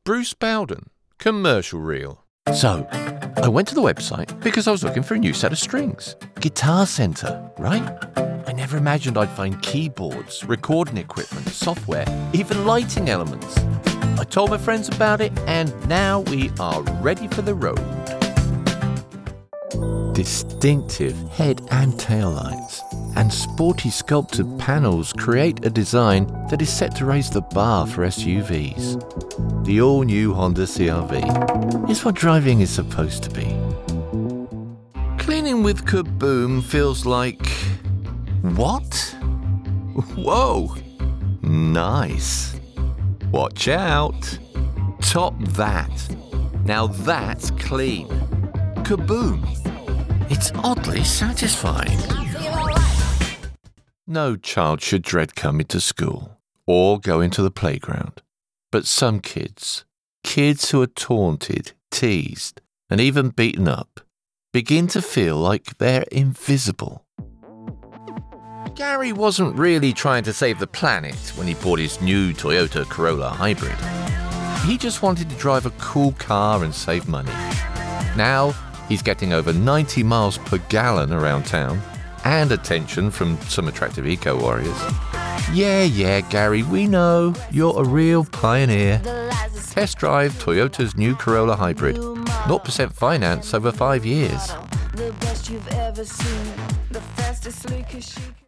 Bruce Bowden, commercial reel. So, I went to the website because I was looking for a new set of strings. Guitar Center, right? I never imagined I'd find keyboards, recording equipment, software, even lighting elements. I told my friends about it, and now we are ready for the road. Distinctive head and tail lights and sporty sculpted panels create a design that is set to raise the bar for SUVs. The all-new Honda CR-V is what driving is supposed to be. Cleaning with Kaboom feels like... what? Whoa! Nice. Watch out. Top that. Now that's clean. Kaboom. It's oddly satisfying. No child should dread coming to school or going to the playground. But some kids who are taunted, teased, and even beaten up, begin to feel like they're invisible. Gary wasn't really trying to save the planet when he bought his new Toyota Corolla Hybrid. He just wanted to drive a cool car and save money. Now, he's getting over 90 miles per gallon around town and attention from some attractive eco-warriors. Yeah, Gary, we know you're a real pioneer. Test drive Toyota's new Corolla Hybrid. 0% finance over 5 years.